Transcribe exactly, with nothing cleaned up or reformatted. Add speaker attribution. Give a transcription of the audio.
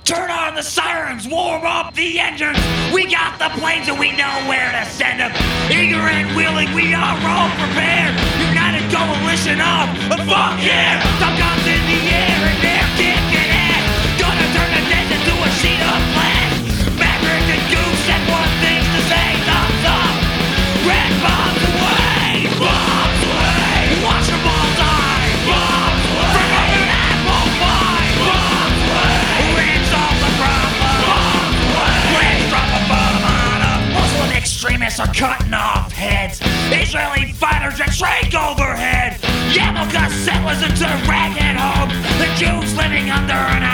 Speaker 1: Turn on the sirens, warm up the engines. We got the planes and we know where to send them. Eager and willing, we are all prepared. United coalition of fuck yeah. Some guns in the air and they're kicking ass. Gonna turn the desert into a sheet of glass. Maverick and Goose had one thing to say. Thumbs up, red bombs away, bombs away. Watch them all die, bombs away. Remember that won't fly, bombs away. We've solved the problem, bombs away. Let's drop a bomb on them. Muslim extremists are cutting off heads. Israeli fighters that shrink overhead. Yarmulke settlers into raghead homes. The Jews living under an